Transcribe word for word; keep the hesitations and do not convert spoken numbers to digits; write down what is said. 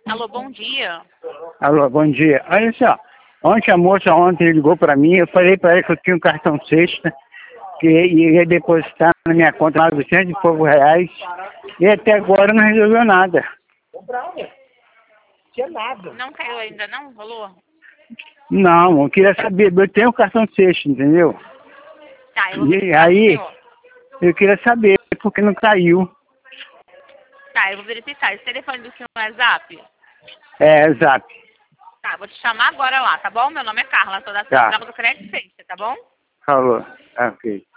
Alô, bom dia. Alô, bom dia. Olha só, ontem a moça ontem ligou para mim, eu falei para ela que eu tinha um cartão sexta, que ia depositar na minha conta novecentos e poucos reais, e até agora não resolveu nada. Não caiu ainda não, valor? Não, eu queria saber, eu tenho um cartão sexta, entendeu? Tá, eu vou E verificar pro aí, senhor. eu queria saber por que não caiu. Tá, eu vou verificar. Esse telefone do senhor é Zap? É, exato. Tá, vou te chamar agora lá, tá bom? Meu nome é Carla, sou da Tá. Central do Crédito Sexta, tá bom? Falou. Ok.